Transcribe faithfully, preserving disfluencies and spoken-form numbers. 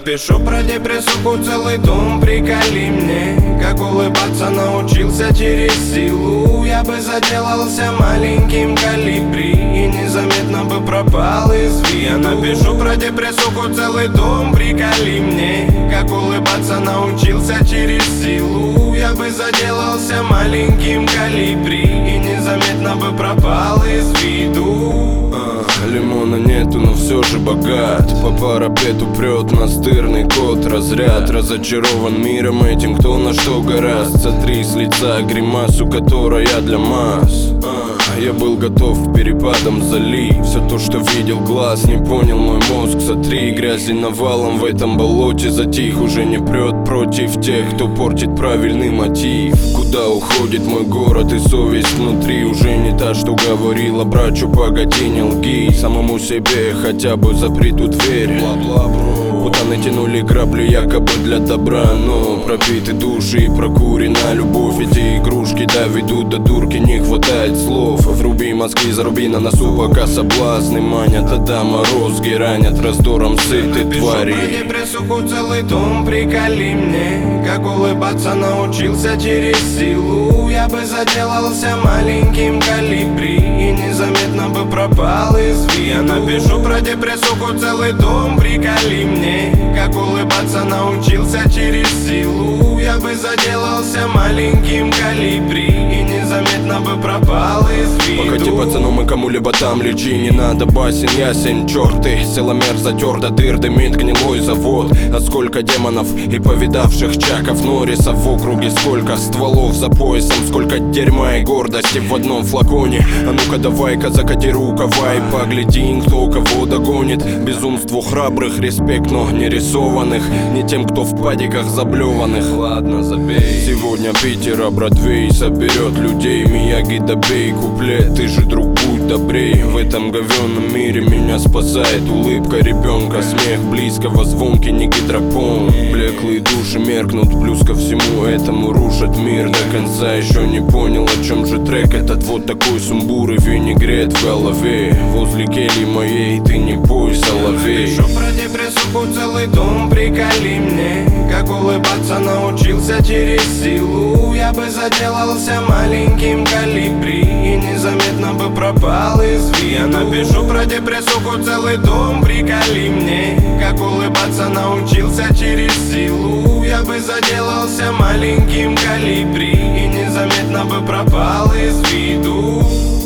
напишу про депрессуху целый том. Приколи мне, как улыбаться научился через силу. Я бы заделался маленьким колибри и незаметно бы пропал из виду. Я напишу про депрессуху целый том. Приколи мне, как улыбаться научился через силу. Я бы заделался маленьким колибри и незаметно бы пропал из виду. Лимона нету, но все же богат. По парапету прет настырный кот. Разряд разочарован миром этим, кто на что гораст. Сотри с лица гримасу, которая для масс. Я был готов к перепадам залить. Все то, что видел глаз, не понял мой мозг. Сотри грязи навалом в этом болоте. Затих, уже не прет против тех, кто портит правильный мотив. Куда уходит мой город и совесть внутри? Уже не та, что говорила брачу, погоди, не лги. Самому себе хотя бы запри ту дверь. Путаны тянули грабли якобы для добра, но пропиты души и прокурена любовь. Эти игрушки доведут до дурки, не хватает слов. Вруби мозги, заруби на носу, пока соблазны манят. А да, морозги ранят раздором сытой твари. Напишу про депрессуху целый том. Приколи мне, как улыбаться научился через силу. Я бы заделался маленьким колибри и незаметно бы пропал из виду. Я напишу про депрессуху целый том. Приколи мне, как улыбаться научился через силу. Я бы заделался маленьким колибри и незаметно бы пропал из виду. Покати, пацану, мы кому-либо там лечи. Не надо басен, ясен, черты. Силомер затер до дыр, дымит гнилой завод. А сколько демонов и повидавших чаков Норриса в округе. Сколько стволов за поясом, сколько дерьма и гордости в одном флаконе. А ну-ка давай-ка закати рукава и погляди, кто кого догонит. Безумству храбрых респект, но не рисованных. Не тем, кто в падиках заблеванных. Ладно, забей. Сегодня Питера Бродвей соберет людей. Мияги добей куплет, ты же, друг, будь добрей. В этом говёном мире меня спасает улыбка ребенка. Смех близкого, звонкий, не гидропон. Блеклые души меркнут, плюс ко всему этому рушат мир. До конца еще не понял, о чем же трек этот. Вот такой сумбур и винегрет в голове. Возле кельи моей ты не пой, соловей. Напишу про депрессуху целый том. Приколи мне, как улыбаться научился через силу. Я бы заделался маленьким колибри и незаметно бы пропал из виду. Я напишу про депрессуху целый том. Приколи мне, как улыбаться научился через силу. Я бы заделался маленьким колибри и незаметно бы пропал из виду.